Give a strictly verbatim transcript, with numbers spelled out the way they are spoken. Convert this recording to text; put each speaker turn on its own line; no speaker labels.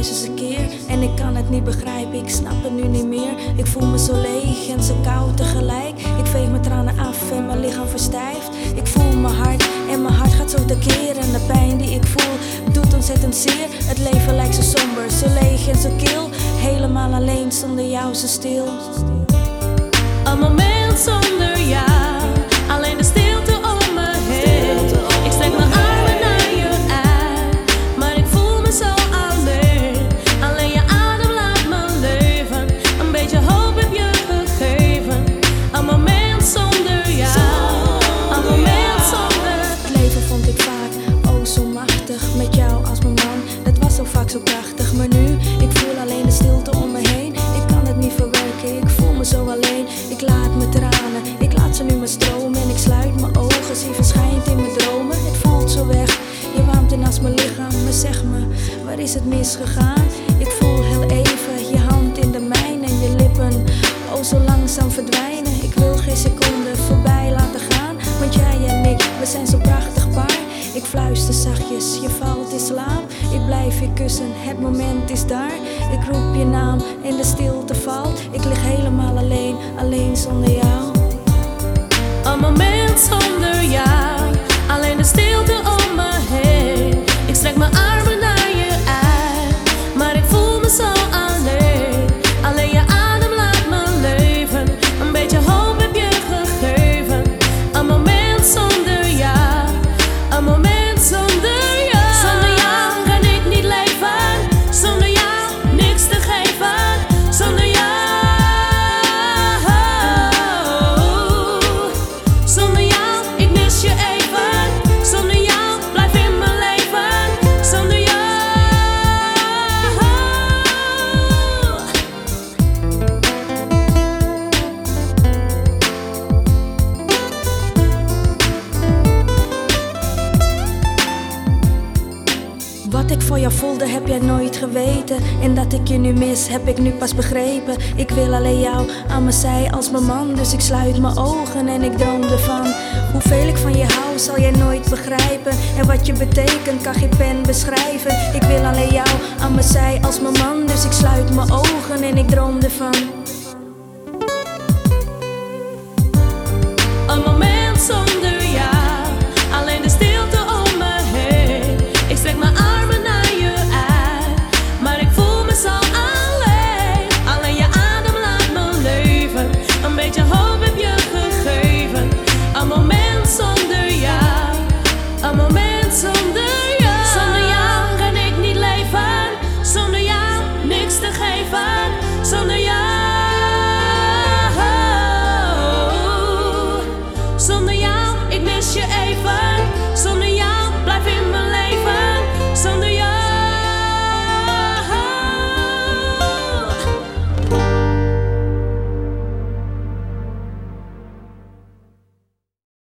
duizendste keer. En ik kan het niet begrijpen, ik snap het nu niet meer. Ik voel me zo leeg en zo koud tegelijk. Ik veeg mijn tranen af en mijn lichaam verstijft. Ik voel mijn hart en mijn hart gaat zo tekeer. En de pijn die ik voel doet ontzettend zeer. Het leven lijkt zo somber, zo leeg en zo kil. Helemaal alleen, zonder jou zo stil.
Een moment zonder jou, alleen de stilte om me heen. Ik strek mijn armen naar je uit, maar ik voel me zo alleen. Alleen je adem laat me leven, een beetje hoop heb je gegeven. Een moment zonder jou, een moment zonder.
Het leven vond ik vaak, oh zo machtig. Met jou als mijn man, dat was zo vaak zo prachtig. Maar nu, ik voel alleen de stilte om me heen. Ik kan het niet verwerken, ik voel me zo alleen. Ik laat mijn tranen, ik laat ze nu maar stromen. En ik sluit mijn ogen, zie verschijnt in mijn dromen. Het voelt zo weg, je warmt in als mijn lichaam. Maar zeg me, waar is het misgegaan? Ik voel heel even je hand in de mijne en je lippen, oh zo langzaam verdwijnen. Ik wil geen seconde voorbij laten gaan, want jij en ik, we zijn zo prachtig paar. Ik fluister zachtjes, je valt in slaap. Ik blijf je kussen, het moment is daar. Ik roep je naam en de stilte valt. Ik lig helemaal alleen, alleen zonder jou.
Een moment zonder jou, alleen de stilte om me heen. Ik strek mijn armen naar je uit, maar ik voel me zo alleen. Alleen je adem laat me leven, een beetje hoop heb je gegeven. Een moment zonder jou, een moment zonder jou. Zonder jou kan ik niet leven, zonder jou niks te geven. Zonder jou, zonder jou, ik mis je even. Zonder jou, blijf in mijn leven. Zonder jou.
Wat ik voor jou voelde heb jij nooit geweten. En dat ik je nu mis heb ik nu pas begrepen. Ik wil alleen jou aan mijn zij als mijn man. Dus ik sluit mijn ogen en ik droom ervan. Hoeveel ik van je hou zal jij nooit begrijpen. En wat je betekent kan geen pen beschrijven. Ik wil alleen jou aan mijn zij als mijn man. Dus ik sluit mijn ogen en ik droom ervan.